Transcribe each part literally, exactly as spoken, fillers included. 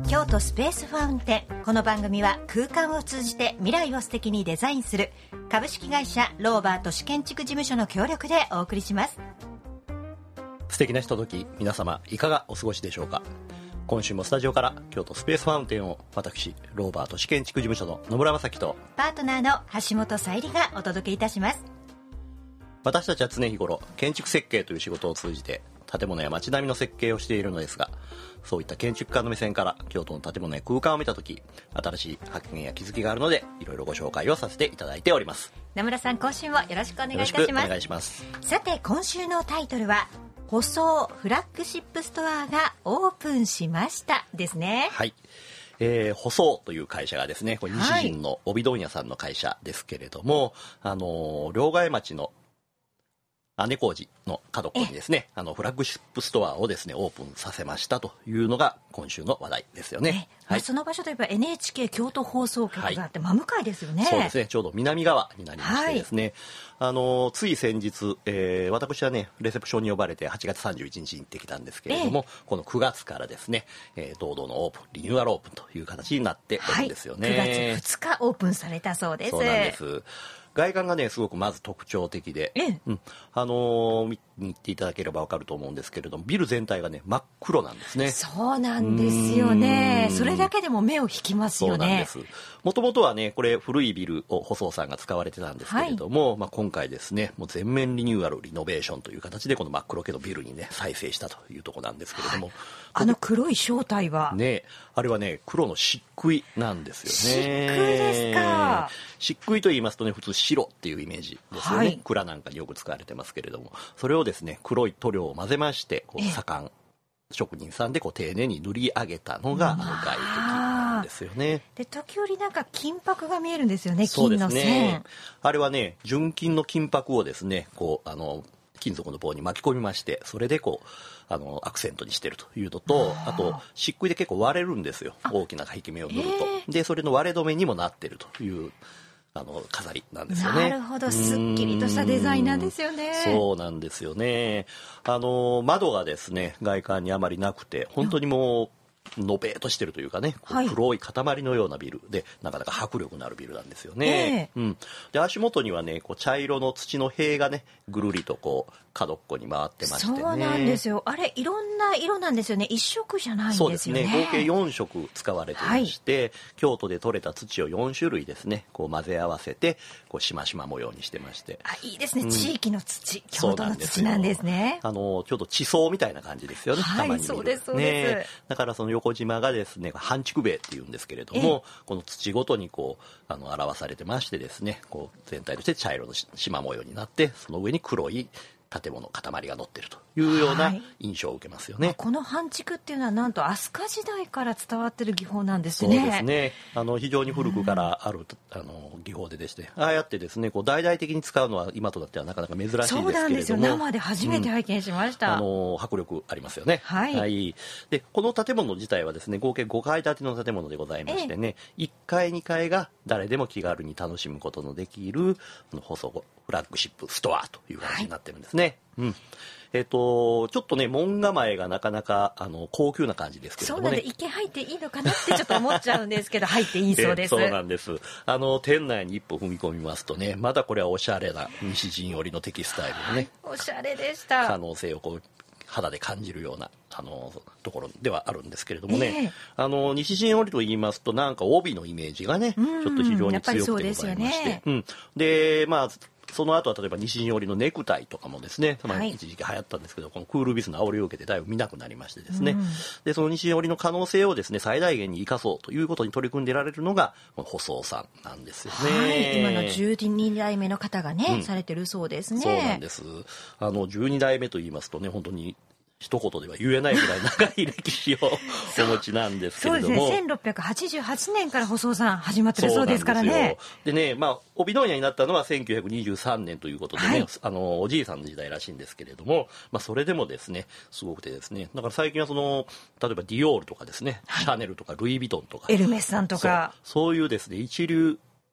京都スペースファウンテン。この番組は空間を通じて未来を素敵にデザインする株式会社ローバー都市建築事務所の協力でお送りします。 素敵なひととき、皆様いかがお過ごしでしょうか。今週もスタジオから京都スペースファウンテンを私ローバー都市建築事務所の野村正樹とパートナーの橋本さゆりがお届けいたします。 私たちは常日頃建築設計という仕事を通じて建物や街並みの設計をしているのですが、そういった建築家の目線から京都の建物や空間を見たとき、新しい発見や気づきがあるので、いろいろご紹介をさせていただいております。 野村さん、今週もよろしくお願いいたします。よろしくお願いします。さて、今週のタイトルは舗装フラッグシップストアがオープンしましたですね。 はい、えー、舗装という会社がですね、これ西陣の帯問屋さんの会社ですけれども、はい、あの両替町の姉小路の角っこにですね、あのフラッグシップストアをですねオープンさせましたというのが今週の話題ですよね。 はい、その場所といえば エヌエイチケー 京都放送局があって、真向かいですよね。 そうですね、ちょうど南側になりましてですね、はい、あのつい先日、えー、私はねレセプションに呼ばれてはちがつさんじゅういちにちに行ってきたんですけれども、このくがつからですね、えー、堂々のオープンリニューアルオープンという形になっておるんですよね。 はい、くがつふつかオープンされたそうです。 そうなんです。外観がねすごくまず特徴的で、うん、あのー、見に行っていただければ分かると思うんですけれども、ビル全体がね真っ黒なんですね。 そうなんですよね。それだけでも目を引きますよね。 そうなんです。もともとはねこれ古いビルを舗装さんが使われてたんですけれども、はい、まあ、今回ですねもう全面リニューアルリノベーションという形でこの真っ黒系のビルにね再生したというところなんですけれども、はい、 あの黒い正体はね、あれはね黒の漆喰なんですよね。 漆喰ですか。 漆喰と言いますとね普通白っていうイメージですよね、はい、蔵なんかによく使われてますけれども、それをですね黒い塗料を混ぜましてこう左官職人さんでこう丁寧に塗り上げたのがあの外壁なんですよね。 で時折なんか金箔が見えるんですよね。金の線。そうですね、 あれはね純金の金箔をですねこうあの金属の棒に巻き込みまして、それでこうあのアクセントにしてるというのと、 あ, あと漆喰で結構割れるんですよ、大きな壁面を塗ると。でそれの割れ止めにもなってるというあの飾りなんですよね。 なるほど、すっきりとしたデザインなんですよね。 そうなんですよね。あの窓がですね外観にあまりなくて、本当にもうのべーとしてるというかね、はい、黒い塊のようなビルでなかなか迫力のあるビルなんですよね、えーうん、で足元にはねこう茶色の土の塀がねぐるりとこう角っこに回ってましてね。 そうなんですよ。あれいろんな色なんですよね。一色じゃないんですよね。 そうですね、合計よんしょく使われてまして、はい、京都で採れた土をよんしゅるいですねこう混ぜ合わせてこうしましま模様にしてまして。 あ、いいですね、うん、地域の土、京都の土なんですね。 あのちょっと地層みたいな感じですよね、 はい、 たまに見るそうですそうです、 ね、だからその横縞がですね半竹塀っていうんですけれども、この土ごとにこうあの表されてましてですね、こう全体として茶色の縞模様になって、その上に黒い建物塊が乗っているというような印象を受けますよね、はい。 この半竹っていうのはなんと飛鳥時代から伝わっている技法なんですね。 そうですね、あの非常に古くからある、うん、あの技法ででして、ああやってですねこう大々的に使うのは今となってはなかなか珍しいんですけれども。 そうなんですよ、生で初めて拝見しました、うん、 あの迫力ありますよね、 はいはい、 でこの建物自体はですね合計ごかい建ての建物でございましてね、ええ、いっかいにかいが誰でも気軽に楽しむことのできる舗装フラッグシップストアという形になってるんですね、はい、うん、えー、とちょっとね門構えがなかなかあの高級な感じですけれどもね。 そうなんで一見入っていいのかなってちょっと思っちゃうんですけど入っていいそうです。 そうなんです。あの店内に一歩踏み込みますとね、まだこれはおしゃれな西陣織のテキスタイルのね、 おしゃれでした。 可能性をこう肌で感じるようなあのところではあるんですけれどもね、えー、あの西陣織と言いますとなんか帯のイメージがねちょっと非常に強くてございまして、ね、うん、でまあその後は例えば西陣織のネクタイとかもですね、まあ、一時期流行ったんですけど、はい、このクールビズの煽りを受けてだいぶ見なくなりましてですね、うん、でその西陣織の可能性をですね最大限に生かそうということに取り組んでられるのがこの舗装さんなんですよね、 はい、今のじゅうにだいめの方がね、うん、されてるそうですね。 そうなんです。あのじゅうにだいめと言いますとね本当に一言では言えないぐらい長い歴史をお持ちなんですけれどもそうですね、せんろっぴゃくはちじゅうはちねんから舗装さん始まってるそうですからね。 でね、まあ帯問屋になったのはせんきゅうひゃくにじゅうさんねんということでね、はい、あのおじいさんの時代らしいんですけれども、まあ、それでもですねすごくてですね、だから最近はその例えばディオールとかですね、はい、シャネルとかルイ・ヴィトンとかエルメスさんとかそう、そういうですね一流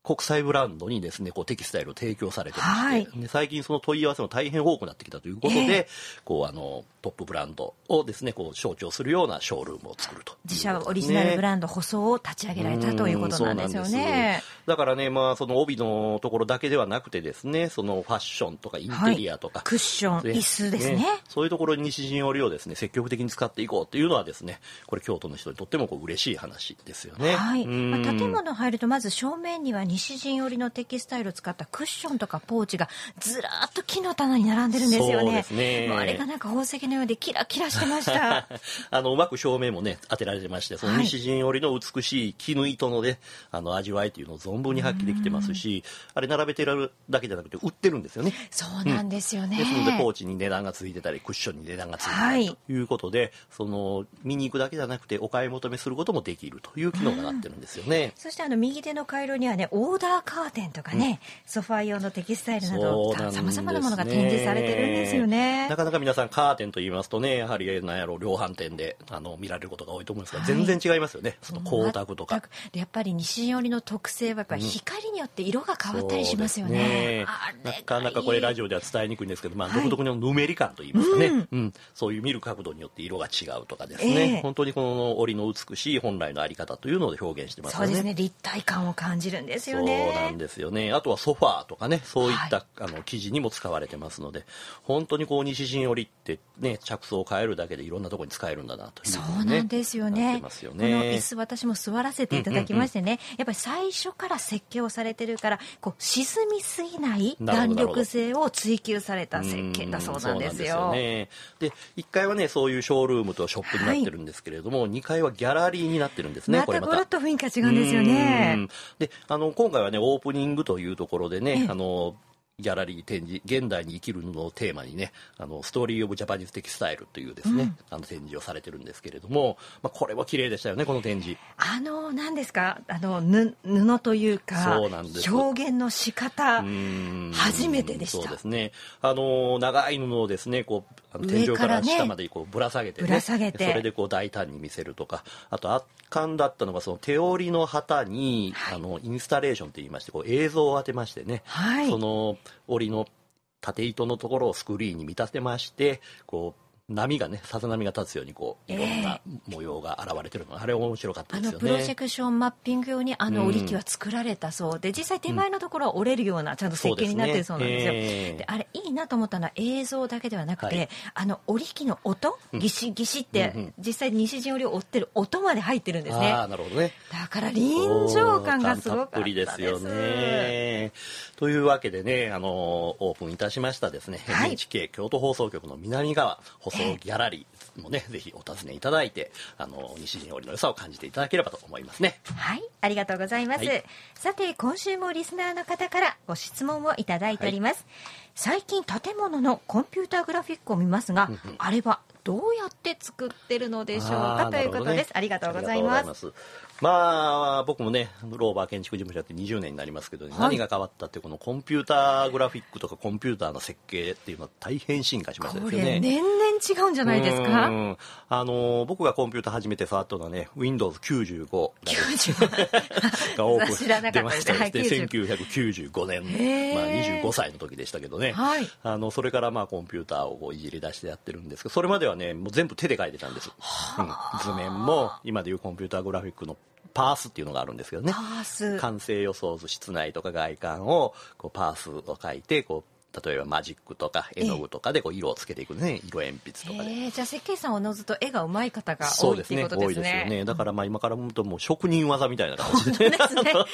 国際ブランドにですねこうテキスタイルを提供されてまして、はい、で最近その問い合わせも大変多くなってきたということで、えー、こうあのトップブランドをですねこう象徴するようなショールームを作ると、ね、 自社オリジナルブランド舗装を立ち上げられたということなんですよね。 だからね、まあ、その帯のところだけではなくてですねそのファッションとかインテリアとか、 はい、クッション、椅子ですね、ね、 そういうところに西陣織をですね積極的に使っていこうというのはですねこれ京都の人にとってもこう嬉しい話ですよね。 はい、まあ、建物入るとまず正面には西陣織のテキスタイルを使ったクッションとかポーチがずらーっと木の棚に並んでるんですよね。 そうですね。 あれがなんか宝石のようでキラキラしてましたあのうまく照明もね当てられてましてその西陣織の美しい絹糸のねあの味わいというのを存分に発揮できてますしあれ並べてるだけじゃなくて売ってるんですよね。 そうなんですよね、 うん、ですのでポーチに値段がついてたりクッションに値段がついてたりということで、はい、その見に行くだけじゃなくてお買い求めすることもできるという機能がなってるんですよね。 そしてあの右手の回路にはねオーダーカーテンとかね、うん、ソファー用のテキスタイルなどさまざまなものが展示されてるんですよね。 なかなか皆さんカーテンと言いますとねやはり何やろう量販店であの見られることが多いと思うんですが、はい、全然違いますよね。その光沢とかやっぱり西陣織の特性はやっぱり光によって色が変わったりしますよね、 うん、なかなかこれラジオでは伝えにくいんですけど、まあ、独特のぬめり感と言いますかね、はいうんうん、そういう見る角度によって色が違うとかですね、えー、本当にこの織の美しい本来のあり方というのを表現してますよね。 そうですね立体感を感じるんですよね。 そうなんですよね。あとはソファーとかねそういった、はい、あの生地にも使われてますので本当にこう西陣織ってね着想を変えるだけでいろんなところに使えるんだなという、ね、 そうなんですよね。この椅子私も座らせていただきましてね、うんうんうん、やっぱり最初から設計をされてるからこう沈みすぎない弾力性を追求された設計だそうなんですよ。 そうなんですよね。でいっかいはねそういうショールームとショップになってるんですけれども、はい、にかいはギャラリーになってるんですね。 またゴロッと雰囲気が違うんですよね。 であの今回はねオープニングというところでねあのギャラリー展示現代に生きるのをテーマにねあのストーリーオブジャパニーズテキスタイルというですね、うん、あの展示をされてるんですけれども、まあ、これは綺麗でしたよねこの展示。 あの何ですかあのぬ布というかそうなんです表現の仕方初めてでした。 そうですねあの長い布をですねこうあの天井から下までこうぶら下げて、ね、 ぶら下げてそれでこう大胆に見せるとかあと圧巻だったのがその手織りの旗に、はい、あのインスタレーションといいましてこう映像を当てましてね、はい、その織りの縦糸のところをスクリーンに見立てましてこう波がねさざ波が立つようにこういろんな模様が現れてるのが、えー、あれ面白かったですよね。 あのプロジェクションマッピング用にあの織り機は作られたそうで、うん、実際手前のところは折れるようなちゃんと設計になってるそうなんですよ。ですね、えー、であれいいなと思ったのは映像だけではなくて、はい、あの織り機の音ギシギシって、うん、実際西陣織を織ってる音まで入ってるんですね。 あなるほどね。 だから臨場感がすごかったです。たっぷりですよね。というわけでねあのオープンいたしましたですね、はい、エヌエイチケー 京都放送局の南側舗装ギャラリーもね、えー、ぜひお尋ねいただいてあの西陣織の良さを感じていただければと思いますね。 はいありがとうございます、はい、さて今週もリスナーの方からご質問をいただいております、はい、最近建物のコンピューターグラフィックを見ますが、うんうん、あれはどうやって作ってるのでしょうかということです。ありがとうございます。 まあ僕もねローバー建築事務所やってにじゅうねんになりますけど、ねはい、何が変わったってこのコンピューターグラフィックとかコンピューターの設計っていうのは大変進化しましたよね。 これ年々違うんじゃないですか。 うんあの僕がコンピューター初めて触ったのはね ウィンドウズきゅうじゅうご がオープン出ましたのでせんきゅうひゃくきゅうじゅうごねん、まあ、にじゅうごさいの時でしたけどね、はい、あのそれからまあコンピューターをこういじり出してやってるんですけどそれまではねもう全部手で描いてたんです、うん、図面も今でいうコンピューターグラフィックのパースっていうのがあるんですけどねパース完成予想図室内とか外観をこうパースを書いてこう例えばマジックとか絵の具とかでこう色をつけていくね色鉛筆とかで、 えー、じゃあ設計士さんを除くと絵が上手い方が多いっていうことですね。 多いですよね。だからまあ今から見るともう職人技みたいな感じで、ね、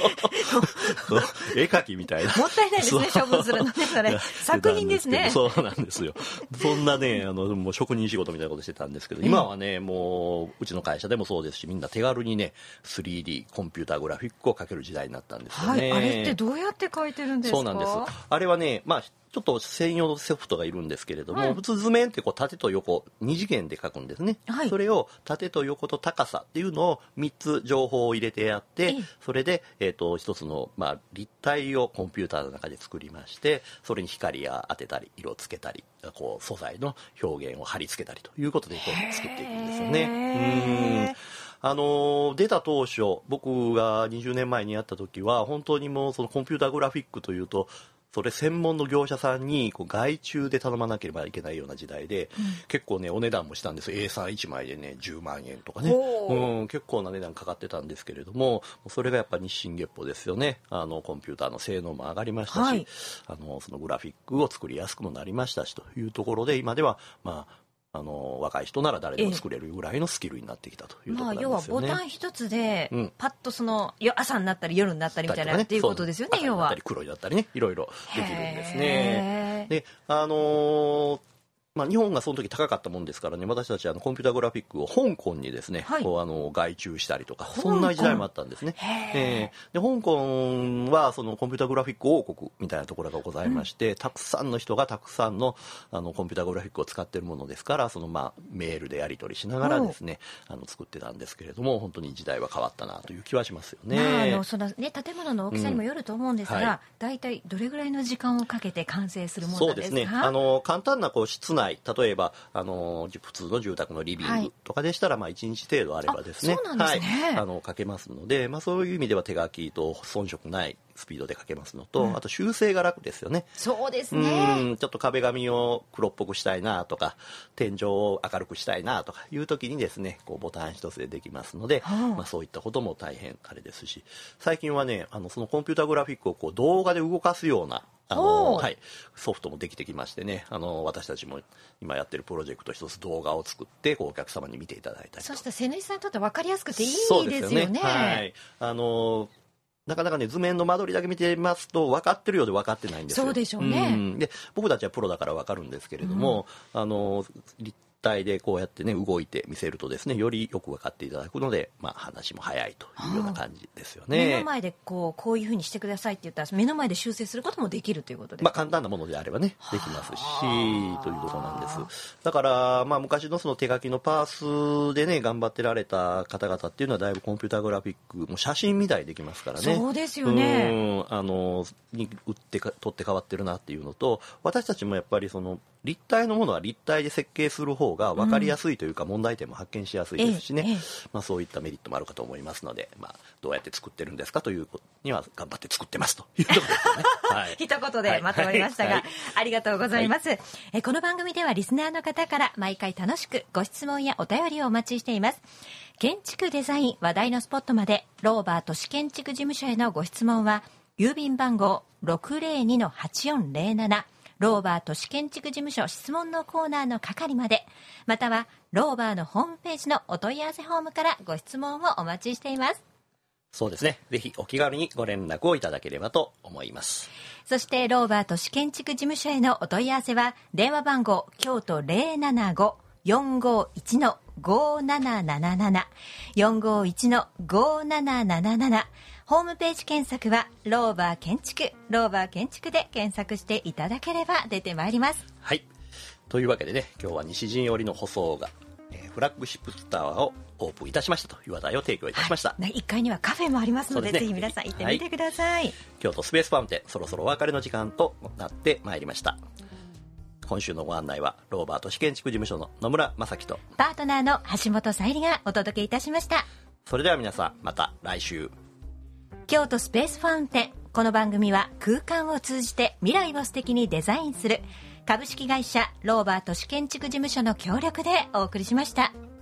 絵描きみたいなもったいないですね処分するのねそれ作品ですね。 そうなんですよそんなねあのもう職人仕事みたいなことしてたんですけど今はねもううちの会社でもそうですしみんな手軽にね スリーディー コンピューターグラフィックを描ける時代になったんですよね、 はい、あれってどうやって描いてるんですか。 そうなんですあれはねまあちょっと専用のソフトがいるんですけれども、うん、普通図面ってこう縦と横に次元で描くんですね、はい、それを縦と横と高さっていうのをみっつ情報を入れてやってそれで、えー、と一つの、まあ、立体をコンピューターの中で作りましてそれに光を当てたり色をつけたりこう素材の表現を貼り付けたりということでこう作っていくんですよね。うんあの出た当初僕がにじゅうねんまえにやった時は本当にもうそのコンピュータグラフィックというとそれ専門の業者さんにこう外注で頼まなければいけないような時代で、うん、結構ねお値段もしたんです。 エースリーいち 枚でねじゅうまんえんとかね、うん、結構な値段かかってたんですけれども、それがやっぱ日進月歩ですよね。あのコンピューターの性能も上がりましたし、はい、あのそのグラフィックを作りやすくもなりましたしというところで、今ではまああの若い人なら誰でも作れるぐらいのスキルになってきたというところなんですよね。まあ、 要はボタン一つで、うん、パッとその朝になったり夜になったりみたいな、ね、っていうことですよね。要は赤になったり黒になったりね、いろいろできるんですね。で、あのーまあ、日本がその時高かったもんですからね、私たちあのコンピュータグラフィックを香港にですね、はい、こうあの外注したりとか、そんな時代もあったんですね。えー、で香港はそのコンピュータグラフィック王国みたいなところがございまして、うん、たくさんの人がたくさんのあのコンピュータグラフィックを使っているものですから、そのまあメールでやり取りしながらですね、あの作ってたんですけれども、本当に時代は変わったなという気はしますよね。 まあ、あのそのね建物の大きさにもよると思うんですが、うんはい、大体どれぐらいの時間をかけて完成するものなんですか？そうですね。あの簡単なこう室内、例えばあの普通の住宅のリビングとかでしたら、はい、まあいちにち程度あればですね、 そうなんですね、 はい、あの書けますので、まあ、そういう意味では手書きと遜色ないスピードで書けますのと、うん、あと修正が楽ですよね。 そうですね。 うんちょっと壁紙を黒っぽくしたいなとか天井を明るくしたいなとかいう時にですね、こうボタン一つでできますので、はあまあ、そういったことも大変あれですし、最近はねあのそのコンピュータグラフィックをこう動画で動かすようなあの、はい、ソフトもできてきましてね、あの私たちも今やってるプロジェクト一つ動画を作ってこうお客様に見ていただいたりと。 そして瀬主さんにとって分かりやすくていいですよね。そうですよね。 はい、あのなかなかね図面の間取りだけ見てますと分かってるようで分かってないんですよ。 そうでしょうね。うん、 で僕たちはプロだから分かるんですけれども、うん、あの立体でこうやってね動いて見せるとですねよりよく分かっていただくので、まあ、話も早いというような感じですよね。 目の前でこうこういうふうにしてくださいって言ったら目の前で修正することもできるということですか？ まあ、簡単なものであればねできますしというところなんです。だから、まあ、昔のその手書きのパースでね頑張ってられた方々っていうのはだいぶコンピュータグラフィックもう写真みたいできますからね。 そうですよね。 うんあのに打ってか取って変わってるなっていうのと、私たちもやっぱりその立体のものは立体で設計する方が分かりやすいというか、問題点も発見しやすいですしね、うんええまあ、そういったメリットもあるかと思いますので、まあ、どうやって作ってるんですかということには頑張って作ってますというところですよね。はい、 一言でまとまりましたが、はい、ありがとうございます、はい、えこの番組ではリスナーの方から毎回楽しくご質問やお便りをお待ちしています。建築デザイン話題のスポットまでローバー都市建築事務所へのご質問は郵便番号 ろくぜろにのはちよんぜろなな ローバー都市建築事務所質問のコーナーの係まで、またはローバーのホームページのお問い合わせフォームからご質問をお待ちしています。 そうですね、ぜひお気軽にご連絡をいただければと思います。 そしてローバー都市建築事務所へのお問い合わせは電話番号京都 ゼロななご よんごいちのごななななな よんごいちのごななななな、ホームページ検索はローバー建築ローバー建築で検索していただければ出てまいります。 はい、というわけでね、今日は西陣織の舗装が、えー、フラッグシップタワーをオープンいたしましたという話題を提供いたしました、 はい、いっかいにはカフェもありますの で, で、ね、ぜひ皆さん行ってみてください、はい、 京都スペースファウンテン、そろそろお別れの時間となってまいりました。今週のご案内はローバー都市建築事務所の野村正樹とパートナーの橋本さゆりがお届けいたしました。 それでは皆さんまた来週。 京都スペースファウンテン、この番組は空間を通じて未来を素敵にデザインする株式会社ローバー都市建築事務所の協力でお送りしました。